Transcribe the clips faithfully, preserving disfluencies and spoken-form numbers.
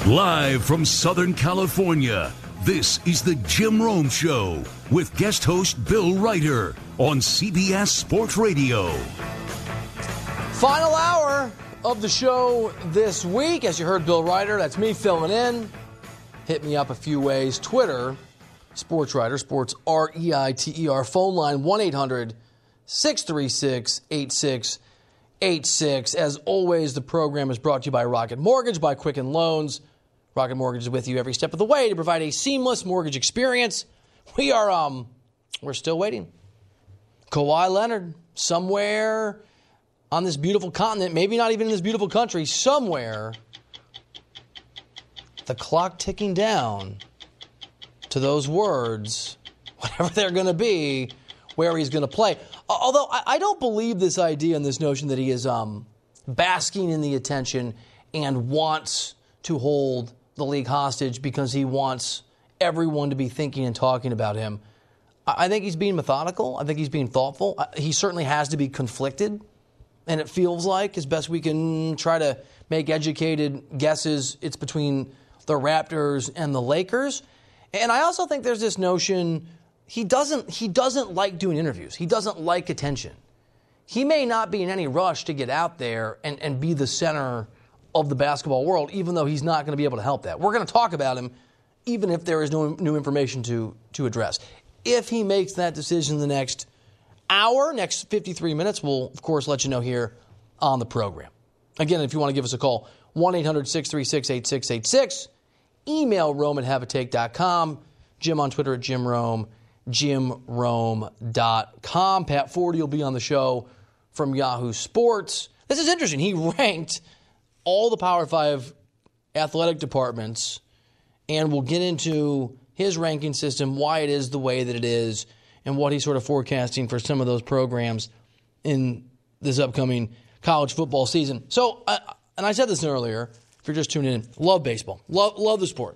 Live from Southern California, this is the Jim Rome Show with guest host Bill Reiter on C B S Sports Radio. Final hour of the show this week. As you heard Bill Reiter, that's me filling in. Hit me up a few ways. Twitter, Sports Reiter, Sports R E I T E R. Phone line one eight hundred six three six eight six eight six. As always, the program is brought to you by Rocket Mortgage, by Quicken Loans. Rocket Mortgage is with you every step of the way to provide a seamless mortgage experience. We are, um, we're still waiting. Kawhi Leonard, somewhere on this beautiful continent, maybe not even in this beautiful country, somewhere, the clock ticking down to those words, whatever they're going to be, where he's going to play. Although I, I don't believe this idea and this notion that he is um, basking in the attention and wants to hold the league hostage because he wants everyone to be thinking and talking about him. I think he's being methodical. I think he's being thoughtful. He certainly has to be conflicted, and it feels like, as best we can try to make educated guesses, it's between the Raptors and the Lakers. And I also think there's this notion he doesn't he doesn't like doing interviews. He doesn't like attention. He may not be in any rush to get out there and, and be the center of the basketball world, even though he's not going to be able to help that. We're going to talk about him, even if there is no new information to, to address. If he makes that decision in the next hour, next fifty-three minutes, we'll, of course, let you know here on the program. Again, if you want to give us a call, one eight hundred six three six eight six eight six. Email Rome at have a take dot com. Jim on Twitter at Jim Rome. Jim Rome dot com. Pat Forty will be on the show from Yahoo Sports. This is interesting. He ranked all the Power Five athletic departments, and we'll get into his ranking system, why it is the way that it is, and what he's sort of forecasting for some of those programs in this upcoming college football season. So, uh, and I said this earlier, if you're just tuning in, love baseball. Love, love the sport.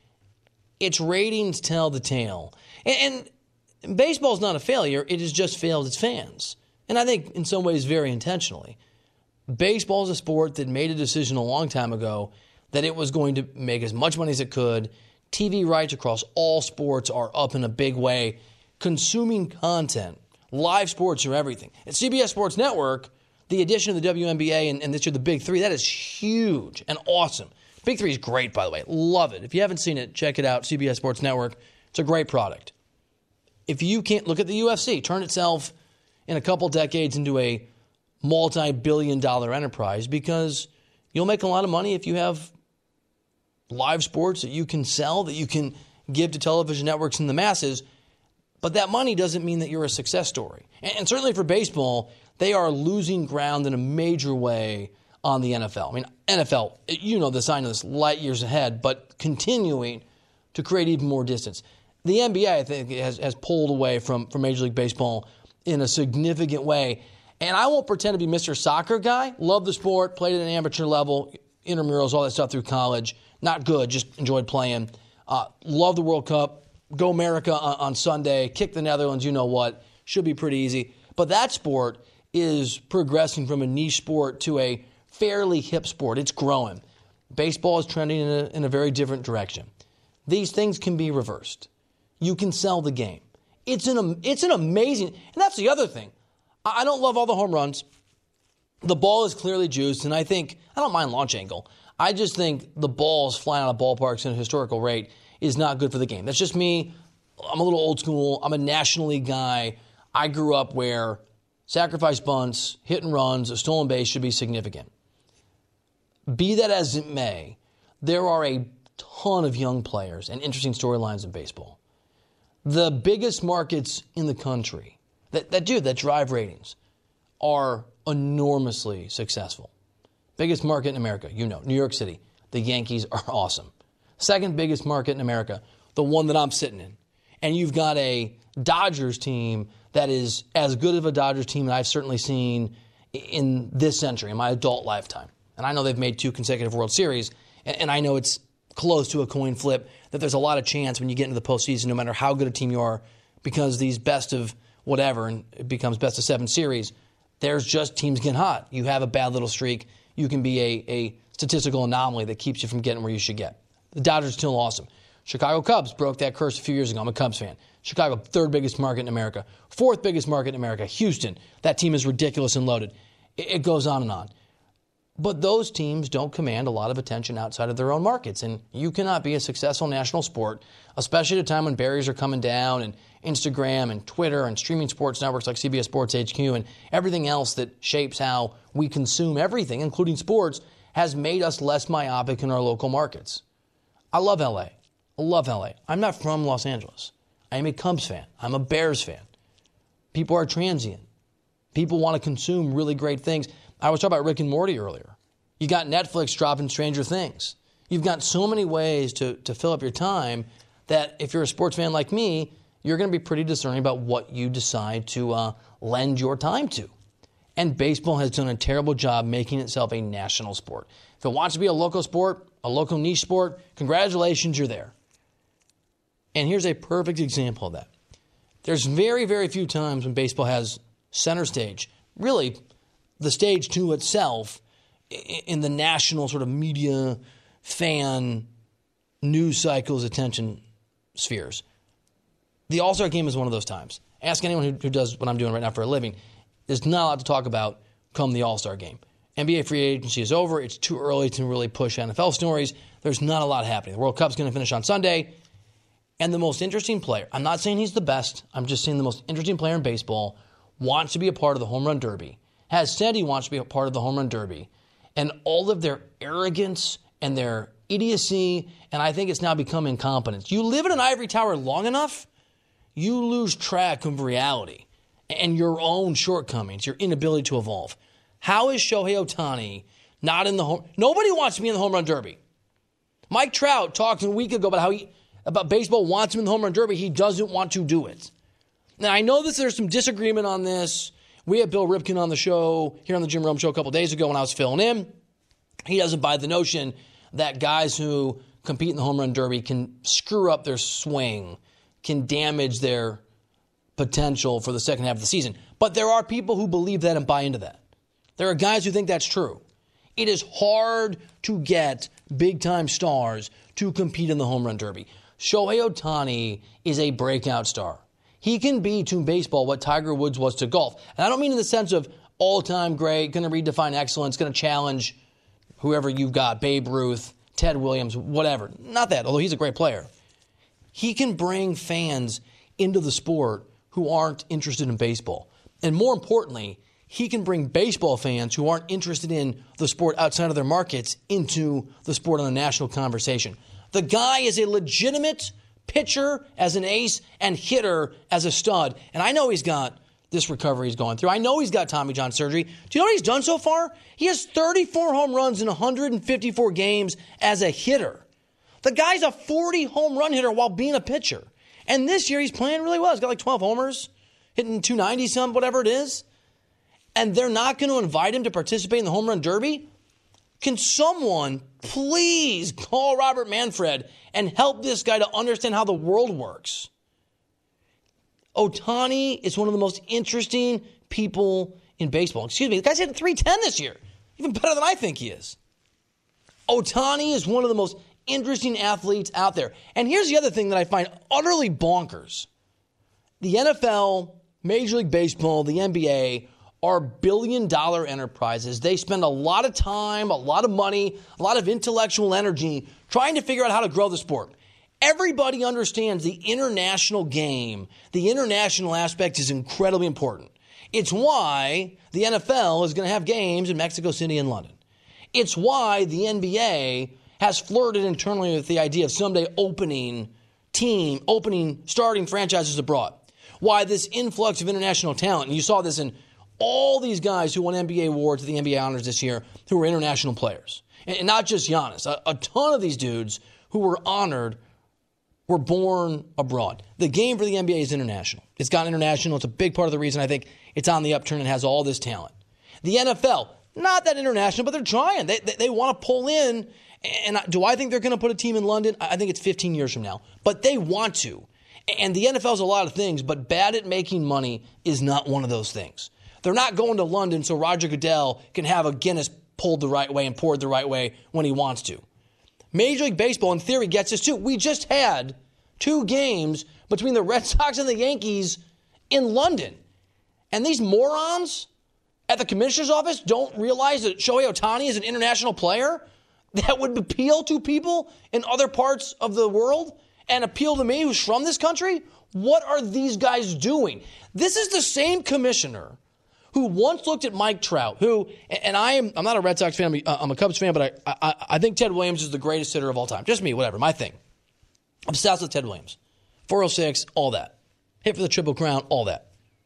Its ratings tell the tale. And, and baseball is not a failure. It has just failed its fans. And I think in some ways very intentionally. Baseball is a sport that made a decision a long time ago that it was going to make as much money as it could. T V rights across all sports are up in a big way. Consuming content, live sports are everything. At C B S Sports Network, the addition of the W N B A and, and this year the Big Three, that is huge and awesome. Big Three is great, by the way. Love it. If you haven't seen it, check it out, C B S Sports Network. It's a great product. If you can't, look at the U F C. Turn itself in a couple decades into a multi-billion dollar enterprise because you'll make a lot of money if you have live sports that you can sell, that you can give to television networks and the masses. But that money doesn't mean that you're a success story. And, and certainly for baseball, they are losing ground in a major way on the N F L. I mean, N F L, you know this, I know this, light years ahead, but continuing to create even more distance. The N B A, I think, has, has pulled away from, from Major League Baseball in a significant way. And I won't pretend to be Mister Soccer guy. Love the sport, played at an amateur level, intramurals, all that stuff through college. Not good, just enjoyed playing. Uh, love the World Cup. Go America on, on Sunday. Kick the Netherlands, you know what. Should be pretty easy. But that sport is progressing from a niche sport to a fairly hip sport. It's growing. Baseball is trending in a, in a very different direction. These things can be reversed. You can sell the game. It's an, it's an amazing, and that's the other thing. I don't love all the home runs. The ball is clearly juiced, and I think, I don't mind launch angle. I just think the balls flying out of ballparks at a historical rate is not good for the game. That's just me. I'm a little old school. I'm a National League guy. I grew up where sacrifice bunts, hit and runs, a stolen base should be significant. Be that as it may, there are a ton of young players and interesting storylines in baseball. The biggest markets in the country that, that do, that drive ratings, are enormously successful. Biggest market in America, you know, New York City. The Yankees are awesome. Second biggest market in America, the one that I'm sitting in. And you've got a Dodgers team that is as good of a Dodgers team that I've certainly seen in this century, in my adult lifetime. And I know they've made two consecutive World Series, and I know it's close to a coin flip, that there's a lot of chance when you get into the postseason, no matter how good a team you are, because these best of whatever, and it becomes best of seven series, there's just teams getting hot. You have a bad little streak, you can be a, a statistical anomaly that keeps you from getting where you should get. The Dodgers are still awesome. Chicago Cubs broke that curse a few years ago. I'm a Cubs fan. Chicago, third biggest market in America. Fourth biggest market in America. Houston, that team is ridiculous and loaded. It goes on and on. But those teams don't command a lot of attention outside of their own markets. And you cannot be a successful national sport, especially at a time when barriers are coming down and Instagram and Twitter and streaming sports networks like C B S Sports H Q and everything else that shapes how we consume everything, including sports, has made us less myopic in our local markets. I love L A. I love L A. I'm not from Los Angeles. I am a Cubs fan. I'm a Bears fan. People are transient. People want to consume really great things. I was talking about Rick and Morty earlier. You got Netflix dropping Stranger Things. You've got so many ways to, to fill up your time that if you're a sports fan like me, you're going to be pretty discerning about what you decide to uh, lend your time to. And baseball has done a terrible job making itself a national sport. If it wants to be a local sport, a local niche sport, congratulations, you're there. And here's a perfect example of that. There's very, very few times when baseball has center stage, really the stage to itself in the national sort of media, fan, news cycles, attention spheres. The All-Star Game is one of those times. Ask anyone who, who does what I'm doing right now for a living. There's not a lot to talk about come the All-Star Game. N B A free agency is over. It's too early to really push N F L stories. There's not a lot happening. The World Cup's going to finish on Sunday. And the most interesting player, I'm not saying he's the best, I'm just saying the most interesting player in baseball wants to be a part of the Home Run Derby, has said he wants to be a part of the Home Run Derby. And all of their arrogance and their idiocy, and I think it's now become incompetence. You live in an ivory tower long enough, you lose track of reality and your own shortcomings, your inability to evolve. How is Shohei Ohtani not in the home? Nobody wants to be in the Home Run Derby. Mike Trout talked a week ago about how he, about baseball wants him in the Home Run Derby. He doesn't want to do it. Now, I know that there's some disagreement on this. We had Bill Ripken on the show, here on the Jim Rome Show a couple days ago when I was filling in. He doesn't buy the notion that guys who compete in the Home Run Derby can screw up their swing, can damage their potential for the second half of the season. But there are people who believe that and buy into that. There are guys who think that's true. It is hard to get big-time stars to compete in the Home Run Derby. Shohei Ohtani is a breakout star. He can be to baseball what Tiger Woods was to golf. And I don't mean in the sense of all-time great, going to redefine excellence, going to challenge whoever you've got, Babe Ruth, Ted Williams, whatever. Not that, although he's a great player. He can bring fans into the sport who aren't interested in baseball. And more importantly, he can bring baseball fans who aren't interested in the sport outside of their markets into the sport on a national conversation. The guy is a legitimate pitcher as an ace and hitter as a stud. And I know he's got this recovery he's going through. I know he's got Tommy John surgery. Do you know what he's done so far? He has thirty-four home runs in one hundred fifty-four games as a hitter. The guy's a forty home run hitter while being a pitcher. And this year he's playing really well. He's got like twelve homers, hitting two ninety some, whatever it is. And they're not going to invite him to participate in the Home Run Derby? Can someone please call Robert Manfred and help this guy to understand how the world works? Ohtani is one of the most interesting people in baseball. Excuse me, the guy's hitting three ten this year. Even better than I think he is. Ohtani is one of the most interesting athletes out there. And here's the other thing that I find utterly bonkers. The N F L, Major League Baseball, the N B A are billion-dollar enterprises. They spend a lot of time, a lot of money, a lot of intellectual energy trying to figure out how to grow the sport. Everybody understands the international game. The international aspect is incredibly important. It's why the N F L is going to have games in Mexico City and London. It's why the N B A has flirted internally with the idea of someday opening team, opening, starting franchises abroad. Why this influx of international talent, and you saw this in all these guys who won N B A awards at the N B A honors this year who were international players. And not just Giannis. A, a ton of these dudes who were honored were born abroad. The game for the N B A is international. It's gone international. It's a big part of the reason I think it's on the upturn and has all this talent. The N F L, not that international, but they're trying. They, they, they want to pull in. And do I think they're going to put a team in London? I think it's fifteen years from now. But they want to. And the N F L is a lot of things, but bad at making money is not one of those things. They're not going to London so Roger Goodell can have a Guinness pulled the right way and poured the right way when he wants to. Major League Baseball, in theory, gets this too. We just had two games between the Red Sox and the Yankees in London. And these morons at the commissioner's office don't realize that Shohei Ohtani is an international player that would appeal to people in other parts of the world and appeal to me who's from this country? What are these guys doing? This is the same commissioner who once looked at Mike Trout, who, and I am, I'm not a Red Sox fan, I'm a Cubs fan, but I, I, I think Ted Williams is the greatest hitter of all time. Just me, whatever, my thing. I'm obsessed with Ted Williams. four oh six, all that. Hit for the Triple Crown, all that.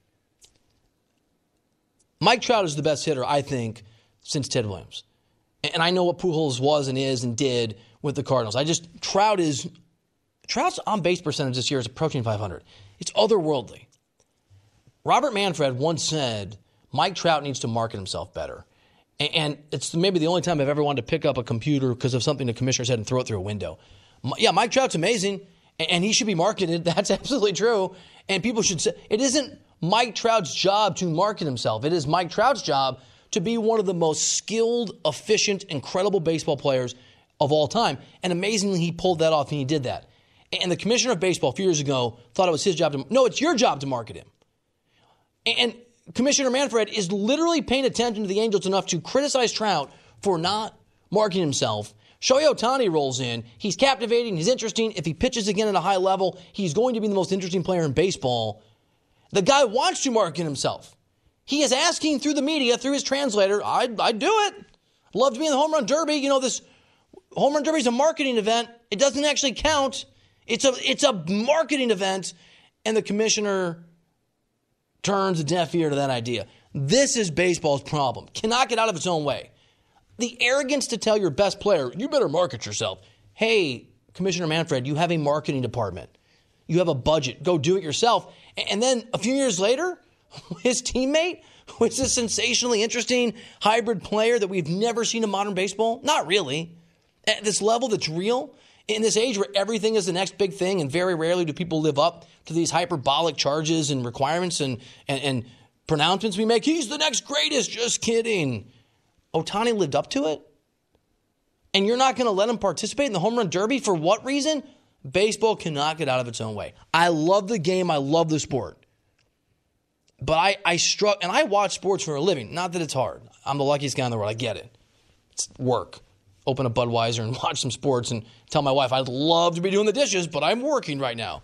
Mike Trout is the best hitter, I think, since Ted Williams. And I know what Pujols was and is and did with the Cardinals. I just, Trout is, Trout's on-base percentage this year is approaching five hundred. It's otherworldly. Robert Manfred once said, Mike Trout needs to market himself better. And it's maybe the only time I've ever wanted to pick up a computer because of something the commissioner said and throw it through a window. Yeah, Mike Trout's amazing, and he should be marketed. That's absolutely true. And people should say, it isn't Mike Trout's job to market himself. It is Mike Trout's job to be one of the most skilled, efficient, incredible baseball players of all time. And amazingly, he pulled that off, and he did that. And the commissioner of baseball a few years ago thought it was his job to, no, it's your job to market him. And Commissioner Manfred is literally paying attention to the Angels enough to criticize Trout for not marketing himself. Shohei Ohtani rolls in. He's captivating. He's interesting. If he pitches again at a high level, he's going to be the most interesting player in baseball. The guy wants to market himself. He is asking through the media, through his translator, I'd, I'd do it. Love to be in the Home Run Derby. You know, this Home Run Derby is a marketing event. It doesn't actually count. It's a, it's a marketing event. And the commissioner turns a deaf ear to that idea. This is baseball's problem. Cannot get out of its own way. The arrogance to tell your best player, you better market yourself. Hey, Commissioner Manfred, you have a marketing department. You have a budget. Go do it yourself. And then a few years later, his teammate, who is a sensationally interesting hybrid player that we've never seen in modern baseball, not really. At this level that's real, in this age where everything is the next big thing and very rarely do people live up to these hyperbolic charges and requirements and, and, and pronouncements we make. He's the next greatest. Just kidding. Ohtani lived up to it? And you're not going to let him participate in the Home Run Derby? For what reason? Baseball cannot get out of its own way. I love the game. I love the sport. But I, I struck, and I watch sports for a living. Not that it's hard. I'm the luckiest guy in the world. I get it. It's work. Open a Budweiser and watch some sports and tell my wife, I'd love to be doing the dishes, but I'm working right now.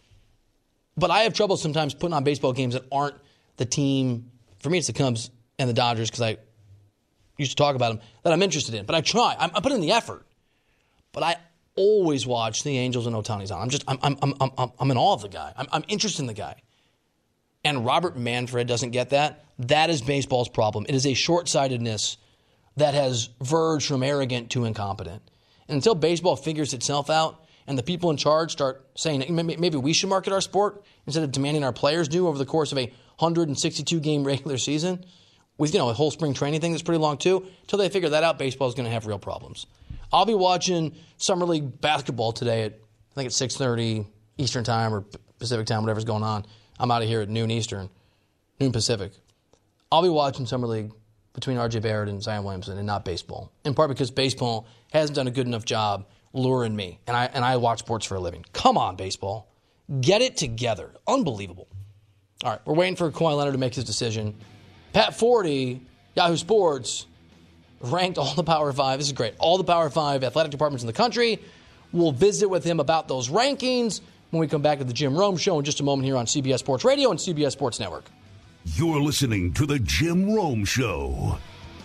But I have trouble sometimes putting on baseball games that aren't the team. For me, it's the Cubs and the Dodgers because I used to talk about them that I'm interested in. But I try. I'm, I put in the effort. But I always watch the Angels and Ohtani's on. I'm just, I'm, I'm, I'm, I'm, I'm in awe of the guy. I'm, I'm interested in the guy. And Robert Manfred doesn't get that. That is baseball's problem. It is a short-sightedness that has verged from arrogant to incompetent. And until baseball figures itself out and the people in charge start saying maybe we should market our sport instead of demanding our players do over the course of a one hundred sixty-two game regular season with, you know, a whole spring training thing that's pretty long too, until they figure that out, baseball is going to have real problems. I'll be watching Summer League basketball today at, I think it's six thirty Eastern time or Pacific time, whatever's going on. I'm out of here at noon Eastern, noon Pacific. I'll be watching Summer League between R J Barrett and Zion Williamson and not baseball. In part because baseball hasn't done a good enough job luring me. And I and I watch sports for a living. Come on, baseball. Get it together. Unbelievable. All right, we're waiting for Kawhi Leonard to make his decision. Pat Forty, Yahoo Sports, ranked all the Power Five. This is great. All the Power Five athletic departments in the country. We'll visit with him about those rankings when we come back to the Jim Rome Show in just a moment here on C B S Sports Radio and C B S Sports Network. You're listening to the Jim Rome Show.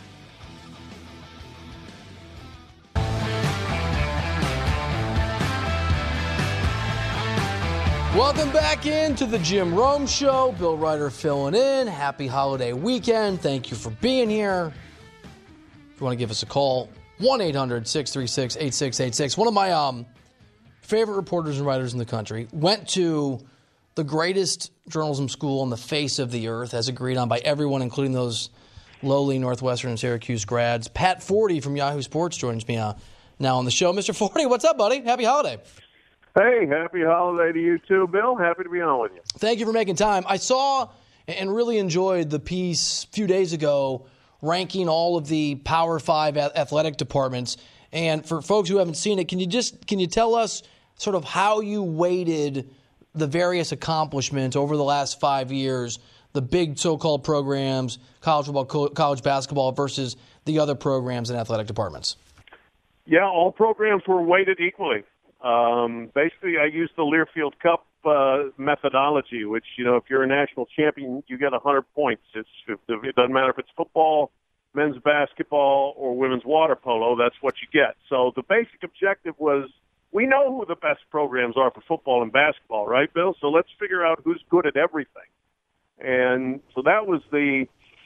Welcome back into the Jim Rome Show. Bill Ryder filling in. Happy holiday weekend. Thank you for being here. If you want to give us a call, one eight hundred six three six eight six eight six. One of my um, favorite reporters and writers in the country went to the greatest journalism school on the face of the earth, as agreed on by everyone, including those lowly Northwestern and Syracuse grads. Pat Forty from Yahoo Sports joins me uh, now on the show. Mister Forty, what's up, buddy? Happy holiday. Hey, happy holiday to you too, Bill. Happy to be on with you. Thank you for making time. I saw and really enjoyed the piece a few days ago ranking all of the Power Five athletic departments. And for folks who haven't seen it, can you just can you tell us sort of how you weighted the various accomplishments over the last five years, the big so-called programs, college football, college basketball versus the other programs and athletic departments? Yeah, all programs were weighted equally. Um, basically, I used the Learfield Cup uh, methodology, which, you know, if you're a national champion, you get one hundred points. It's, it doesn't matter if it's football, men's basketball, or women's water polo, that's what you get. So the basic objective was, we know who the best programs are for football and basketball, right, Bill? So let's figure out who's good at everything. And so that was the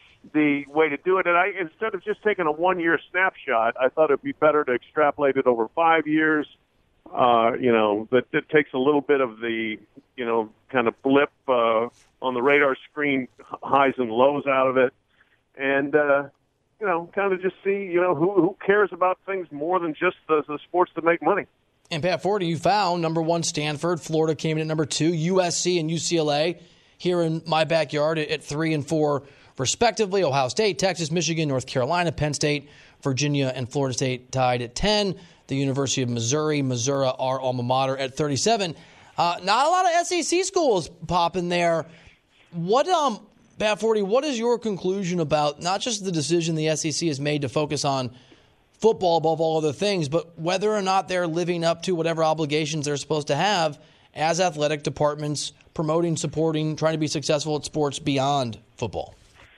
the way to do it. And I, instead of just taking a one-year snapshot, I thought it would be better to extrapolate it over five years. Uh, you know, that it takes a little bit of the, you know, kind of blip uh, on the radar screen, highs and lows out of it. And, uh, you know, kind of just see, you know, who, who cares about things more than just the, the sports that make money. And Pat Forty, you found number one Stanford, Florida came in at number two, U S C and U C L A here in my backyard at three and four respectively. Ohio State, Texas, Michigan, North Carolina, Penn State, Virginia, and Florida State tied at ten. The University of Missouri, Missouri, our alma mater, at thirty-seven. Uh, not a lot of S E C schools popping there. What, um, Pat Forty, what is your conclusion about not just the decision the S E C has made to focus on football above all other things, but whether or not they're living up to whatever obligations they're supposed to have as athletic departments, promoting, supporting, trying to be successful at sports beyond football?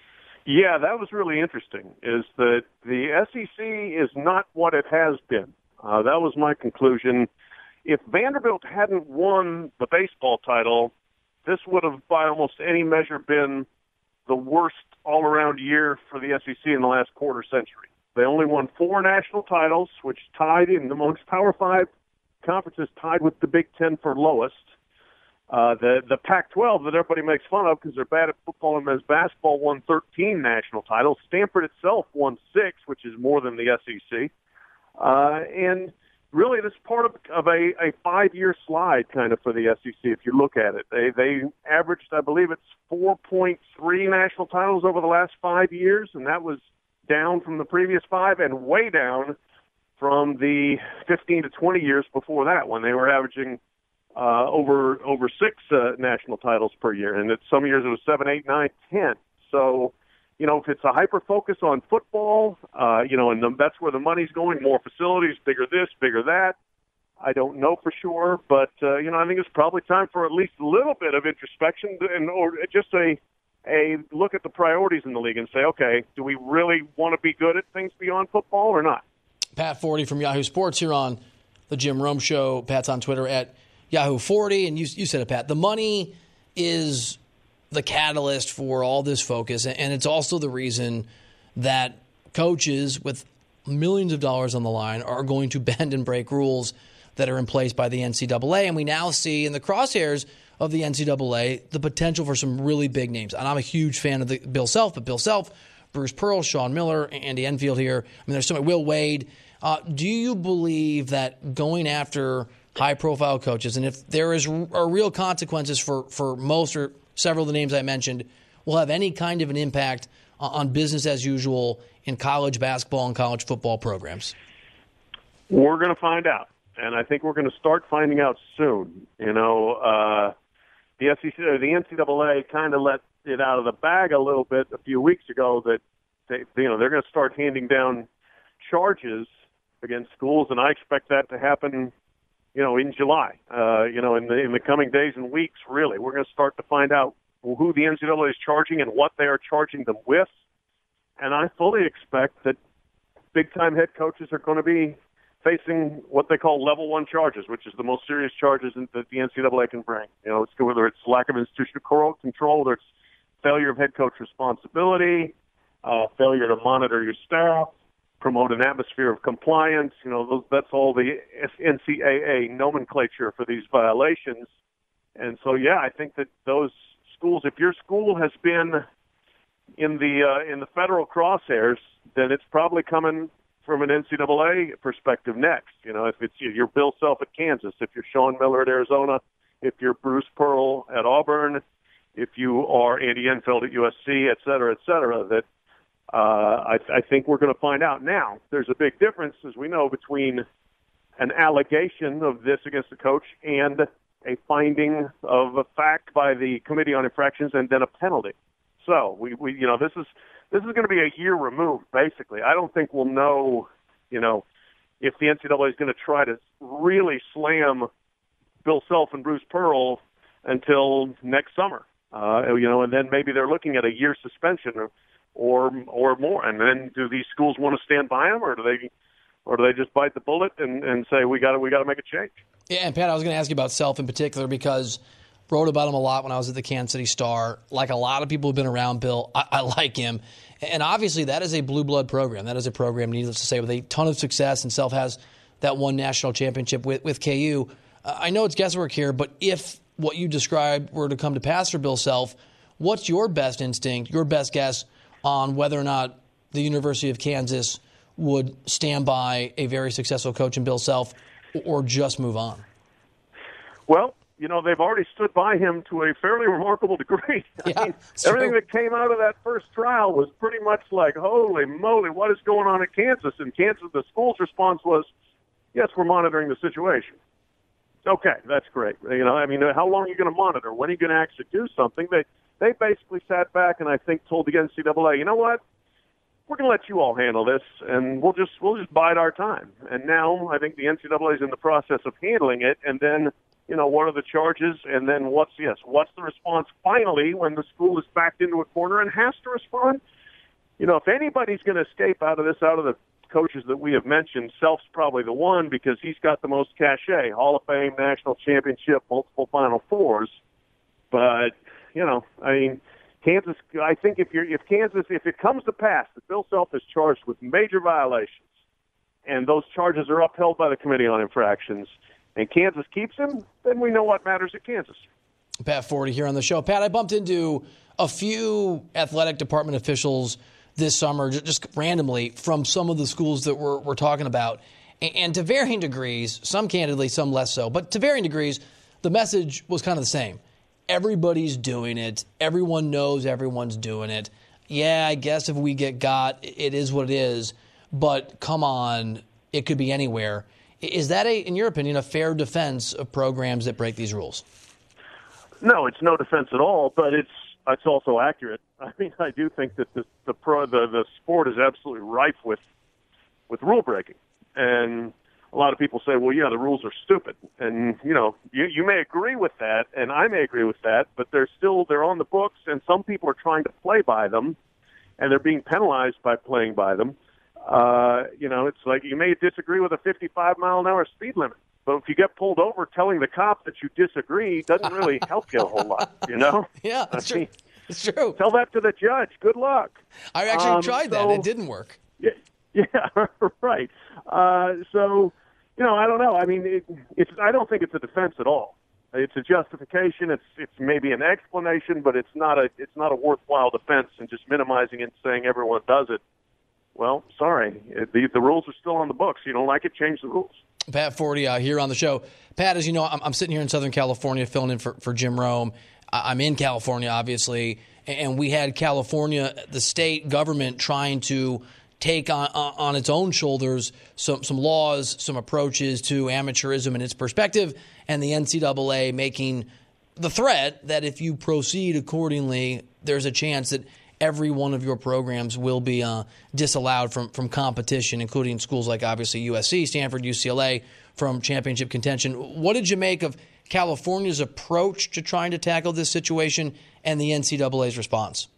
Yeah, that was really interesting, is that the S E C is not what it has been. Uh, that was my conclusion. If Vanderbilt hadn't won the baseball title, this would have, by almost any measure, been the worst all-around year for the S E C in the last quarter century. They only won four national titles, which tied in amongst Power Five conferences, tied with the Big Ten for lowest. Uh, the the Pac twelve that everybody makes fun of because they're bad at football and men's basketball won thirteen national titles. Stanford itself won six, which is more than the S E C. Uh, and really, this is part of, of a, a five-year slide kind of for the S E C if you look at it. They they averaged, I believe it's four point three national titles over the last five years, and that was down from the previous five and way down from the fifteen to twenty years before that when they were averaging uh, over over six uh, national titles per year. And at some years it was seven, eight, nine, ten. So, you know, if it's a hyper-focus on football, uh, you know, and the, that's where the money's going, more facilities, bigger this, bigger that, I don't know for sure. But, uh, you know, I think it's probably time for at least a little bit of introspection and or just a a look at the priorities in the league and say, okay, do we really want to be good at things beyond football or not? Pat Forty from Yahoo Sports here on the Jim Rome Show. Pat's on Twitter at Yahoo Forty, and you you said it, Pat. The money is the catalyst for all this focus, and it's also the reason that coaches with millions of dollars on the line are going to bend and break rules that are in place by the N C double A, and we now see in the crosshairs of the N C double A the potential for some really big names. And I'm a huge fan of the Bill Self, but Bill Self, Bruce Pearl, Sean Miller, Andy Enfield here. I mean, there's so many. Will Wade. Uh, do you believe that going after high-profile coaches, and if there is are real consequences for, for most or several of the names I mentioned, will have any kind of an impact on business as usual in college basketball and college football programs? We're going to find out, and I think we're going to start finding out soon. You know, uh, the S E C, or the N C double A kind of let it out of the bag a little bit a few weeks ago that they, you know, they're going to start handing down charges against schools, and I expect that to happen, you know, in July. Uh, you know, in the in the coming days and weeks, really, we're going to start to find out who the N C double A is charging and what they are charging them with. And I fully expect that big-time head coaches are going to be facing what they call level one charges, which is the most serious charges that the N C double A can bring. You know, it's whether it's lack of institutional control, whether it's failure of head coach responsibility, uh, failure to monitor your staff, promote an atmosphere of compliance. You know, those, that's all the N C double A nomenclature for these violations. And so, yeah, I think that those schools, if your school has been in the uh, in the federal crosshairs, then it's probably coming from an N C double A perspective next. You know, if it's you're Bill Self at Kansas, if you're Sean Miller at Arizona, if you're Bruce Pearl at Auburn, if you are Andy Enfield at U S C, et cetera, et cetera, that Uh, I, I think we're going to find out. Now, there's a big difference, as we know, between an allegation of this against the coach and a finding of a fact by the Committee on Infractions and then a penalty. So we, we you know, this is this is going to be a year removed, basically. I don't think we'll know, you know, if the N C double A is going to try to really slam Bill Self and Bruce Pearl until next summer. Uh, you know, and then maybe they're looking at a year suspension or, or or more. And then do these schools want to stand by them, or do they, or do they just bite the bullet and, and say we got to we got to make a change? Yeah, and Pat, I was going to ask you about Self in particular because wrote about him a lot when I was at the Kansas City Star. Like a lot of people who've been around Bill, I, I like him, and obviously that is a blue blood program. That is a program, needless to say, with a ton of success. And Self has that one national championship with with K U. Uh, I know it's guesswork here, but if what you described were to come to pass for Bill Self, what's your best instinct, your best guess on whether or not the University of Kansas would stand by a very successful coach in Bill Self or just move on? Well, you know, they've already stood by him to a fairly remarkable degree. Yeah, I mean, everything that came out of that first trial was pretty much like, holy moly, what is going on in Kansas? And Kansas, the school's response was, yes, we're monitoring the situation. Okay, that's great. You know, I mean, how long are you going to monitor? When are you going to actually do something? They they basically sat back and I think told the N C double A, you know what? We're going to let you all handle this, and we'll just we'll just bide our time. And now I think the N C double A is in the process of handling it. And then, you know, what are the charges? And then what's yes, what's the response finally when the school is backed into a corner and has to respond? You know, if anybody's going to escape out of this, out of the coaches that we have mentioned, Self's probably the one because he's got the most cachet, Hall of Fame, national championship, multiple Final Fours. But, you know, I mean, Kansas, I think if you're, if Kansas, if it comes to pass that Bill Self is charged with major violations and those charges are upheld by the Committee on Infractions and Kansas keeps him, then we know what matters at Kansas. Pat Forde here on the show. Pat, I bumped into a few athletic department officials this summer, just randomly, from some of the schools that we're, we're talking about. And to varying degrees, some candidly, some less so, but to varying degrees, the message was kind of the same. Everybody's doing it. Everyone knows everyone's doing it. Yeah, I guess if we get got, it is what it is. But come on, it could be anywhere. Is that, a, in your opinion, a fair defense of programs that break these rules? No, it's no defense at all, but it's it's also accurate. I mean, I do think that the the pro the, the sport is absolutely rife with with rule breaking, and a lot of people say, well, yeah, the rules are stupid, and you know, you you may agree with that, and I may agree with that, but they're still they're on the books, and some people are trying to play by them, and they're being penalized by playing by them. Uh, you know, it's like you may disagree with a fifty-five mile an hour speed limit, but if you get pulled over telling the cop that you disagree, it doesn't really help you a whole lot, you know? Yeah, that's I true. mean, it's true. Tell that to the judge. Good luck. I actually um, tried so, that. It didn't work. Yeah, yeah right. Uh, so, you know, I don't know. I mean, it, it's. I don't think it's a defense at all. It's a justification. It's it's maybe an explanation, but it's not a it's not a worthwhile defense. And just minimizing it and saying everyone does it. Well, sorry, the the rules are still on the books. You don't like it, change the rules. Pat Forde uh, here on the show. Pat, as you know, I'm, I'm sitting here in Southern California filling in for, for Jim Rome. I'm in California, obviously, and we had California, the state government, trying to take on, on its own shoulders some, some laws, some approaches to amateurism and its perspective, and the N C double A making the threat that if you proceed accordingly, there's a chance that every one of your programs will be uh, disallowed from, from competition, including schools like, obviously, U S C, Stanford, U C L A, from championship contention. What did you make of California's approach to trying to tackle this situation and the N C double A's response?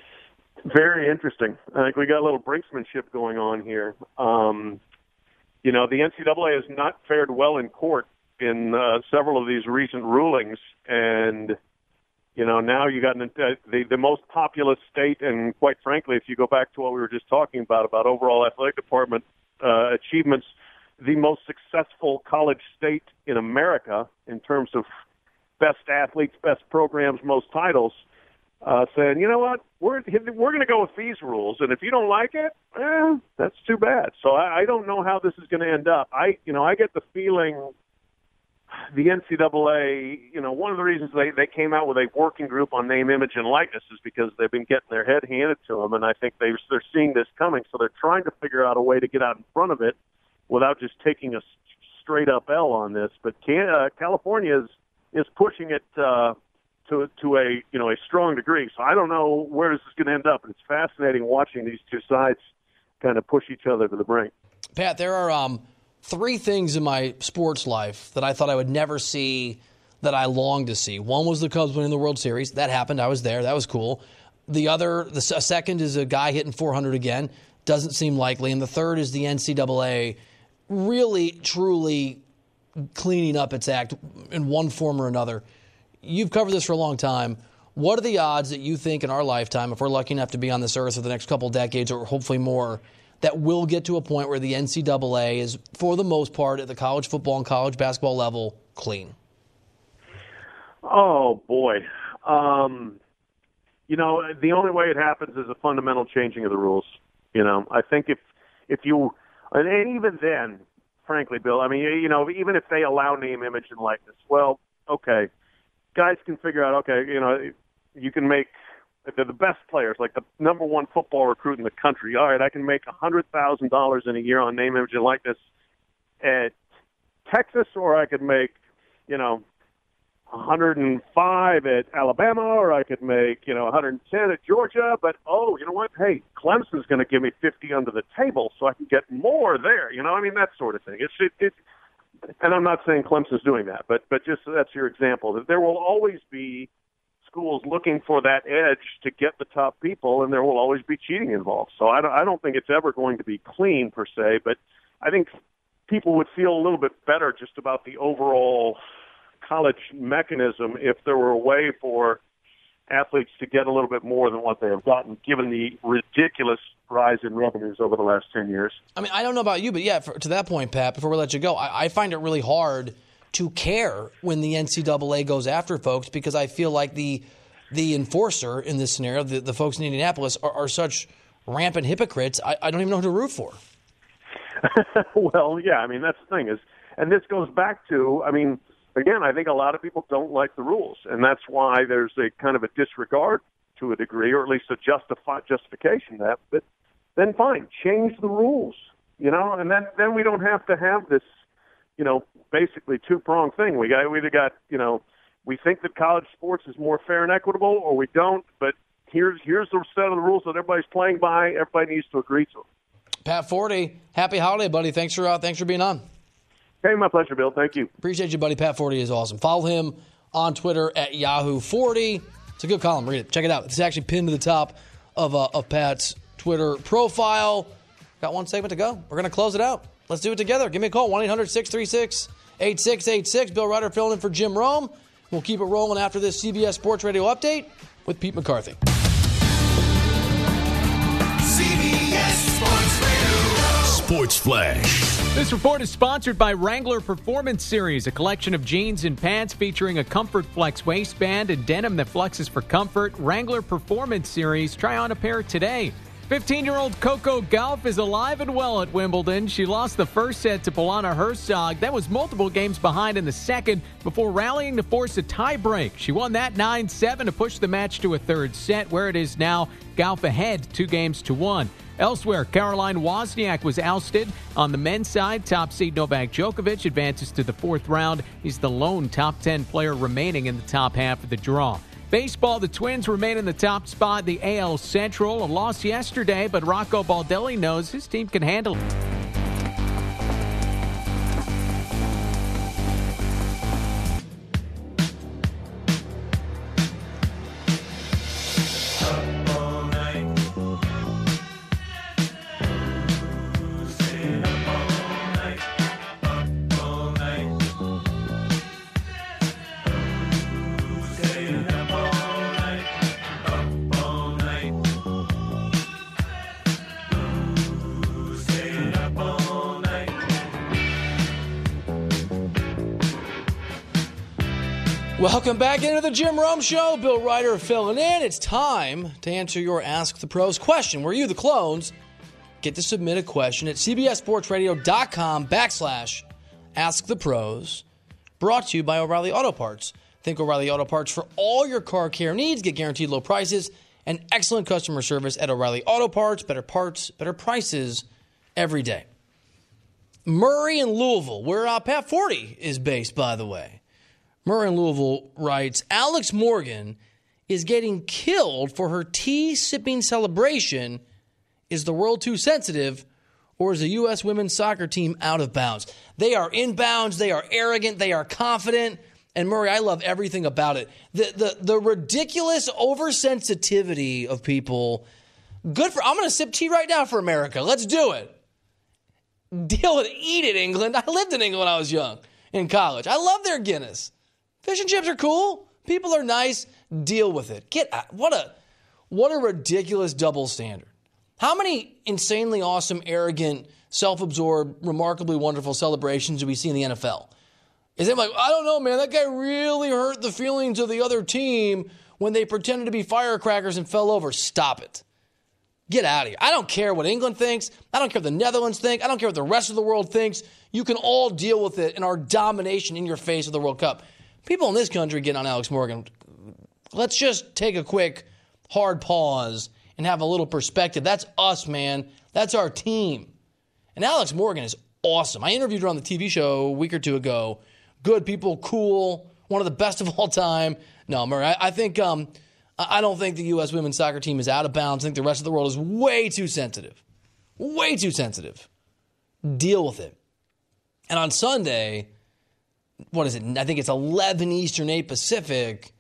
Very interesting. I think we got a little brinksmanship going on here. Um, you know, the N C double A has not fared well in court in uh, several of these recent rulings, and you know, now you got an, uh, the, the most populous state, and quite frankly, if you go back to what we were just talking about, about overall athletic department uh, achievements, the most successful college state in America in terms of best athletes, best programs, most titles, uh, saying, you know what, we're we're going to go with these rules, and if you don't like it, eh, that's too bad. So I, I don't know how this is going to end up. I, you know, I get the feeling the N C double A, you know, one of the reasons they, they came out with a working group on name, image, and likeness is because they've been getting their head handed to them, and I think they, they're seeing this coming, so they're trying to figure out a way to get out in front of it without just taking a straight-up L on this. But can, uh, California is is pushing it uh, to to a you know a strong degree. So I don't know where this is going to end up. It's fascinating watching these two sides kind of push each other to the brink. Pat, there are um, three things in my sports life that I thought I would never see that I long to see. One was the Cubs winning the World Series. That happened. I was there. That was cool. The other, the second is a guy hitting four hundred again. Doesn't seem likely. And the third is the N C double A really, truly cleaning up its act in one form or another. You've covered this for a long time. What are the odds that you think in our lifetime, if we're lucky enough to be on this earth for the next couple decades or hopefully more, that we'll get to a point where the N C double A is, for the most part, at the college football and college basketball level, clean? Oh, boy. Um, you know, the only way it happens is a fundamental changing of the rules. You know, I think if if you, and even then, frankly, Bill, I mean, you know, even if they allow name, image, and likeness, well, okay, guys can figure out, okay, you know, you can make, they're the best players, like the number one football recruit in the country. All right, I can make one hundred thousand dollars in a year on name, image, and likeness at Texas, or I could make, you know, one hundred five at Alabama, or I could make, you know, one hundred ten at Georgia. But, oh, you know what? Hey, Clemson's going to give me fifty under the table, so I can get more there. You know, I mean, that sort of thing. It's it, it, and I'm not saying Clemson's doing that, but but just that's your example. That there will always be schools looking for that edge to get the top people, and there will always be cheating involved. So I don't, I don't think it's ever going to be clean per se, but I think people would feel a little bit better just about the overall college mechanism if there were a way for athletes to get a little bit more than what they have gotten, given the ridiculous rise in revenues over the last ten years. I mean, I don't know about you, but yeah, for, to that point, Pat, before we let you go, I, I find it really hard to care when the N C double A goes after folks, because I feel like the the enforcer in this scenario, the, the folks in Indianapolis, are, are such rampant hypocrites, I, I don't even know who to root for. Well, yeah, I mean, that's the thing. is, And this goes back to, I mean, again, I think a lot of people don't like the rules, and that's why there's a kind of a disregard to a degree, or at least a justify, justification of that. But then fine, change the rules, you know, and then, then we don't have to have this, you know, basically two-pronged thing. We got, we either got, you know, we think that college sports is more fair and equitable, or we don't, but here's here's the set of the rules that everybody's playing by. Everybody needs to agree to them. Pat Forty, happy holiday, buddy. Thanks for uh, thanks for being on. Hey, my pleasure, Bill. Thank you. Appreciate you, buddy. Pat Forty is awesome. Follow him on Twitter at Yahoo forty. It's a good column. Read it. Check it out. It's actually pinned to the top of uh, of Pat's Twitter profile. Got one segment to go. We're going to close it out. Let's do it together. Give me a call, one eight hundred six three six eight six eight six. Bill Ryder filling in for Jim Rome. We'll keep it rolling after this C B S Sports Radio update with Pete McCarthy. C B S Sports Radio. Sports Flash. This report is sponsored by Wrangler Performance Series, a collection of jeans and pants featuring a Comfort Flex waistband and denim that flexes for comfort. Wrangler Performance Series. Try on a pair today. fifteen-year-old Coco Gauff is alive and well at Wimbledon. She lost the first set to Polana Herzog. That was multiple games behind in the second before rallying to force a tiebreak. She won that nine seven to push the match to a third set, where it is now Gauff ahead two games to one. Elsewhere, Caroline Wozniak was ousted. On the men's side, top seed Novak Djokovic advances to the fourth round. He's the lone top ten player remaining in the top half of the draw. Baseball, the Twins remain in the top spot. The A L Central, a loss yesterday, but Rocco Baldelli knows his team can handle it. Welcome back into the Jim Rome Show. Bill Ryder filling in. It's time to answer your Ask the Pros question, where you, the clones, get to submit a question at cbssportsradio.com backslash Ask the Pros. brought to you by O'Reilly Auto Parts. Think O'Reilly Auto Parts for all your car care needs. Get guaranteed low prices and excellent customer service at O'Reilly Auto Parts. Better parts, better prices every day. Murray in Louisville, where uh, Pat Forty is based, by the way. Murray in Louisville writes, Alex Morgan is getting killed for her tea-sipping celebration. Is the world too sensitive, or is the U S women's soccer team out of bounds? They are in bounds. They are arrogant. They are confident. And Murray, I love everything about it. The the the ridiculous oversensitivity of people. Good for. I'm going to sip tea right now for America. Let's do it. Deal with it. Eat it, England. I lived in England when I was young in college. I love their Guinness. Fish and chips are cool. People are nice. Deal with it. Get out. What a what a ridiculous double standard. How many insanely awesome, arrogant, self-absorbed, remarkably wonderful celebrations do we see in the N F L? Is it like, I don't know, man, that guy really hurt the feelings of the other team when they pretended to be firecrackers and fell over. Stop it. Get out of here. I don't care what England thinks. I don't care what the Netherlands think. I don't care what the rest of the world thinks. You can all deal with it in our domination in your face of the World Cup. People in this country get on Alex Morgan. Let's just take a quick, hard pause and have a little perspective. That's us, man. That's our team. And Alex Morgan is awesome. I interviewed her on the T V show a week or two ago. Good people, cool, one of the best of all time. No, Murray, I, I think um, I don't think the U S women's soccer team is out of bounds. I think the rest of the world is way too sensitive. Way too sensitive. Deal with it. And on Sunday, what is it? I think it's eleven Eastern, eight Pacific.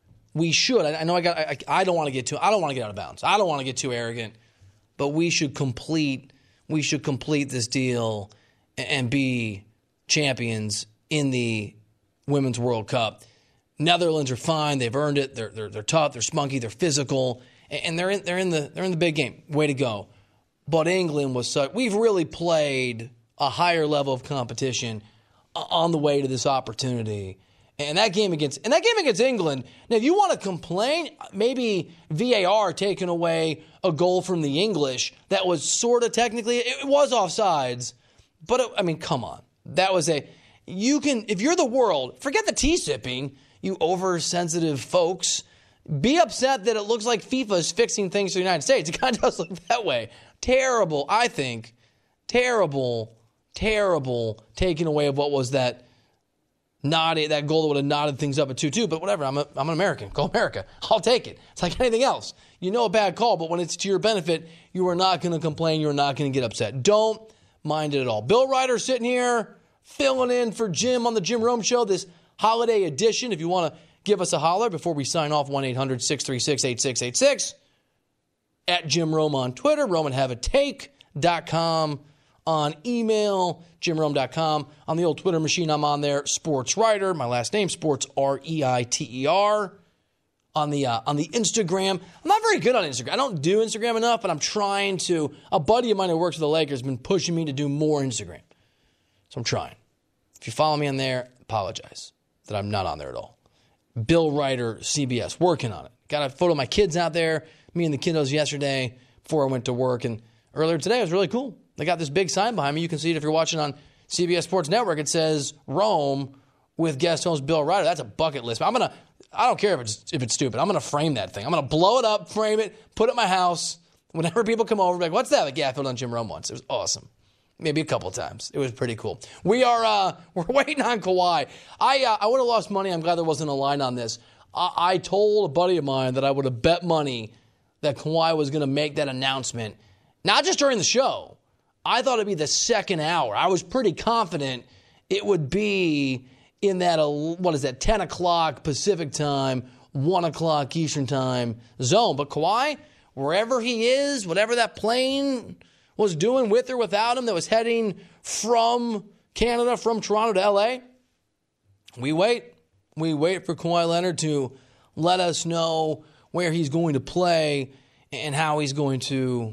We should. I, I know I got. I, I don't want to get too. I don't want to get out of bounds. I don't want to get too arrogant. But we should complete. We should complete this deal and, and be champions in the Women's World Cup. Netherlands are fine. They've earned it. They're they're they're tough. They're spunky. They're physical, and they're in they're in the they're in the big game. Way to go! But England was such. We've really played a higher level of competition on the way to this opportunity. And that game against and that game against England. Now, if you want to complain, maybe V A R taking away a goal from the English that was sort of technically it was offsides. But it, I mean, come on, that was a. You can, if you're the world, forget the tea sipping, you oversensitive folks. Be upset that it looks like FIFA is fixing things for the United States. It kind of does look that way. Terrible, I think. Terrible, terrible taking away of what was that nodded, that goal that would have nodded things up at two two. But whatever, I'm, a, I'm an American. Go America. I'll take it. It's like anything else. You know a bad call, but when it's to your benefit, you are not going to complain. You're not going to get upset. Don't mind it at all. Bill Ryder sitting here, filling in for Jim on the Jim Rome Show, this holiday edition. If you want to give us a holler before we sign off, one eight hundred six three six eight six eight six. At Jim Rome on Twitter, roman have a take dot com on email, jim rome dot com. On the old Twitter machine, I'm on there, Sports Writer. My last name, Sports, R E I T E R. On the uh, on the Instagram. I'm not very good on Instagram. I don't do Instagram enough, but I'm trying to. A buddy of mine who works for the Lakers has been pushing me to do more Instagram. So I'm trying. If you follow me on there, apologize that I'm not on there at all. Bill Ryder, C B S, working on it. Got a photo of my kids out there, me and the kiddos yesterday before I went to work. And earlier today, it was really cool. They got this big sign behind me. You can see it if you're watching on C B S Sports Network. It says Rome with guest host Bill Ryder. That's a bucket list. I'm going to, I don't care if it's if it's stupid. I'm going to frame that thing. I'm going to blow it up, frame it, put it in my house. Whenever people come over, be like, what's that? Like, yeah, I filled on Jim Rome once. It was awesome. Maybe a couple times. It was pretty cool. We are uh, we're waiting on Kawhi. I uh, I would have lost money. I'm glad there wasn't a line on this. I, I told a buddy of mine that I would have bet money that Kawhi was going to make that announcement, not just during the show. I thought it'd be the second hour. I was pretty confident it would be in that, what is that, ten o'clock Pacific time, one o'clock Eastern time zone. But Kawhi, wherever he is, whatever that plane was doing with or without him that was heading from Canada, from Toronto to L A, we wait. We wait for Kawhi Leonard to let us know where he's going to play and how he's going to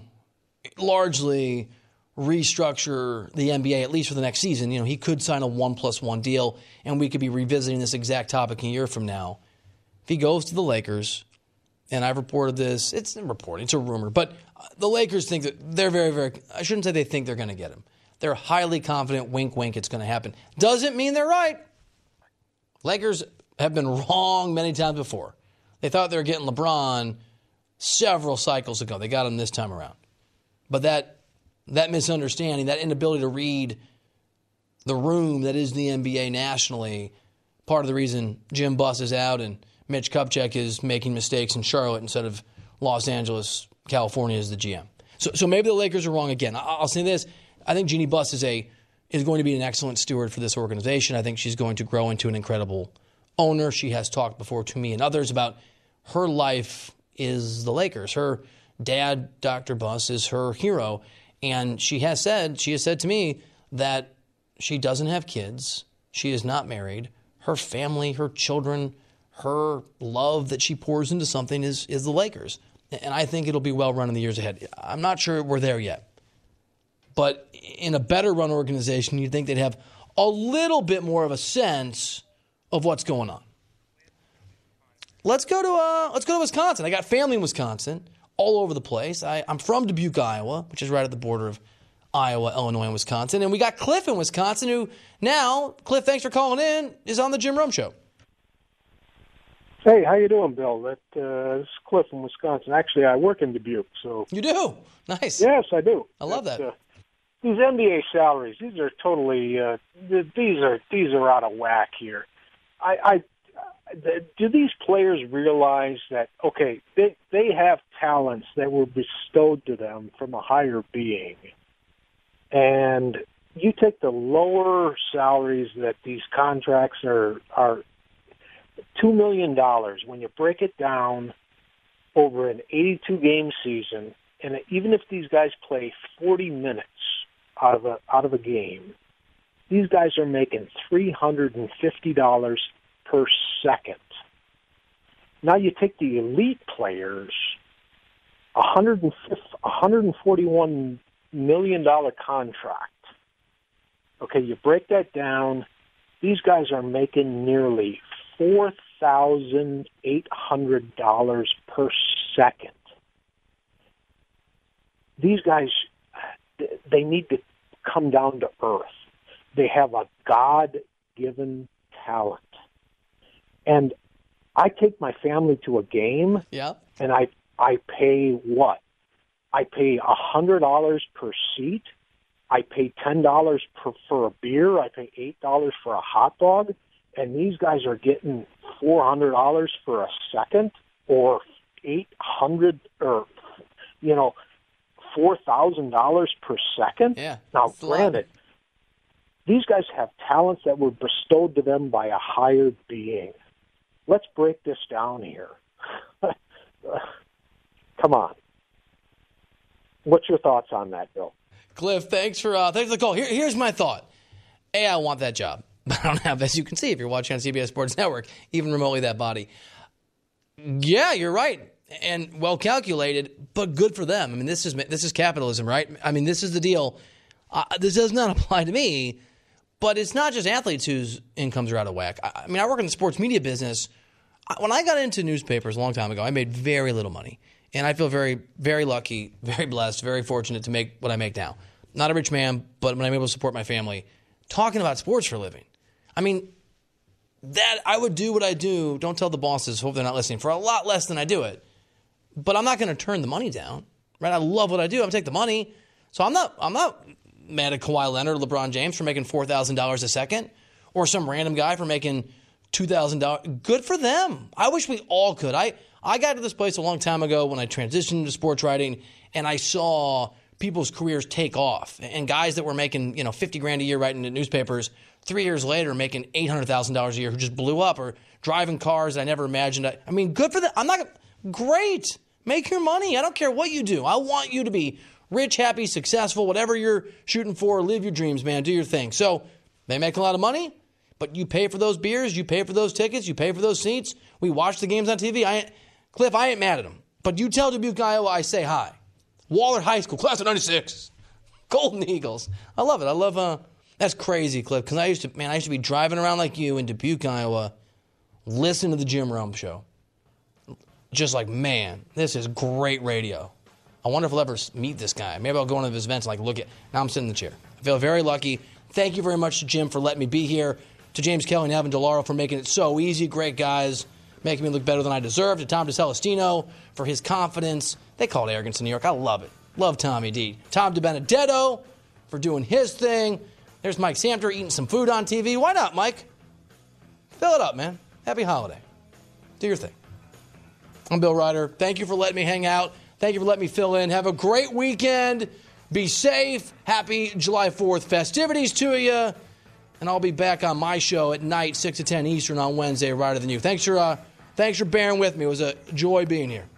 largely restructure the N B A, at least for the next season. You know, he could sign a one plus one deal, and we could be revisiting this exact topic a year from now. If he goes to the Lakers, and I've reported this, it's a report, it's a rumor, but the Lakers think that they're very, very, I shouldn't say they think they're going to get him. They're highly confident, wink, wink, it's going to happen. Doesn't mean they're right. Lakers have been wrong many times before. They thought they were getting LeBron several cycles ago. They got him this time around. But that that misunderstanding, that inability to read the room that is the N B A nationally, part of the reason Jim Buss is out and Mitch Kupchak is making mistakes in Charlotte instead of Los Angeles, California as the G M. So so maybe the Lakers are wrong again. I'll say this. I think Jeannie Buss is a is going to be an excellent steward for this organization. I think she's going to grow into an incredible owner. She has talked before to me and others about her life is the Lakers. Her dad, Doctor Buss, is her hero. And she has said, she has said to me that she doesn't have kids. She is not married. Her family, her children, her love that she pours into something is, is the Lakers. And I think it'll be well run in the years ahead. I'm not sure we're there yet. But in a better run organization, you'd think they'd have a little bit more of a sense of what's going on. Let's go to uh, let's go to Wisconsin. I got family in Wisconsin, all over the place. I, I'm from Dubuque, Iowa, which is right at the border of Iowa, Illinois, and Wisconsin. And we got Cliff in Wisconsin, who now, Cliff, thanks for calling in, is on the Jim Rome Show. Hey, how you doing, Bill? That uh, this is Cliff in Wisconsin. Actually, I work in Dubuque, so you do. Nice. Yes, I do. I love that. Uh, these N B A salaries, these are totally uh, these are these are out of whack here. I, I do these players realize that okay, they they have talents that were bestowed to them from a higher being, and you take the lower salaries that these contracts are are two million dollars when you break it down over an eighty-two game season, and even if these guys play forty minutes out of a out of a game, these guys are making three hundred fifty dollars per second. Now you take the elite players, a one hundred forty-one million dollars contract. Okay, you break that down, these guys are making nearly four thousand eight hundred dollars per second. These guys, they need to come down to earth. They have a God-given talent. And I take my family to a game, yeah. and I I pay what? I pay one hundred dollars per seat. I pay ten dollars per, for a beer. I pay eight dollars for a hot dog. And these guys are getting four hundred dollars for a second, or eight hundred dollars, or, you know, four thousand dollars per second. Yeah. Now, granted, these guys have talents that were bestowed to them by a higher being. Let's break this down here. Come on. What's your thoughts on that, Bill? Cliff, thanks for uh, thanks for the call. Here, here's my thought. A, I want that job. But I don't have, as you can see, if you're watching on C B S Sports Network, even remotely that body. Yeah, you're right. And well calculated, but good for them. I mean, this is this is capitalism, right? I mean, this is the deal. Uh, this does not apply to me, but it's not just athletes whose incomes are out of whack. I, I mean, I work in the sports media business. When I got into newspapers a long time ago, I made very little money. And I feel very, very lucky, very blessed, very fortunate to make what I make now. Not a rich man, but when I'm able to support my family, talking about sports for a living. I mean, that I would do what I do, don't tell the bosses, hope they're not listening, for a lot less than I do it. But I'm not going to turn the money down, right? I love what I do. I'm going to take the money. So I'm not I'm not mad at Kawhi Leonard or LeBron James for making four thousand dollars a second, or some random guy for making two thousand dollars. Good for them. I wish we all could. I, I got to this place a long time ago when I transitioned into sports writing, and I saw people's careers take off. And guys that were making, you know, fifty grand a year writing in newspapers, three years later making eight hundred thousand dollars a year, who just blew up, or driving cars that I never imagined. I, I mean, good for them. I'm not great. Make your money. I don't care what you do. I want you to be rich, happy, successful, whatever you're shooting for. Live your dreams, man. Do your thing. So they make a lot of money, but you pay for those beers, you pay for those tickets, you pay for those seats. We watch the games on T V. I, Cliff, I ain't mad at them. But you tell Dubuque, Iowa, I say hi. Wahlert High School, class of ninety-six. Golden Eagles. I love it. I love, uh, that's crazy, Cliff, because I used to, man, I used to be driving around like you in Dubuque, Iowa, listening to the Jim Rome Show. Just like, man, this is great radio. I wonder if I'll ever meet this guy. Maybe I'll go to one of his events and like look at. Now I'm sitting in the chair. I feel very lucky. Thank you very much to Jim for letting me be here. To James Kelly and Evan DeLauro for making it so easy. Great guys, making me look better than I deserve. To Tom DeCelestino for his confidence. They call it arrogance in New York. I love it. Love Tommy D. Tom DiBenedetto for doing his thing. There's Mike Samter eating some food on T V. Why not, Mike? Fill it up, man. Happy holiday. Do your thing. I'm Bill Ryder. Thank you for letting me hang out. Thank you for letting me fill in. Have a great weekend. Be safe. Happy July fourth festivities to you. And I'll be back on my show at night, six to ten Eastern on Wednesday, Ryder Than You. Thanks for, uh, thanks for bearing with me. It was a joy being here.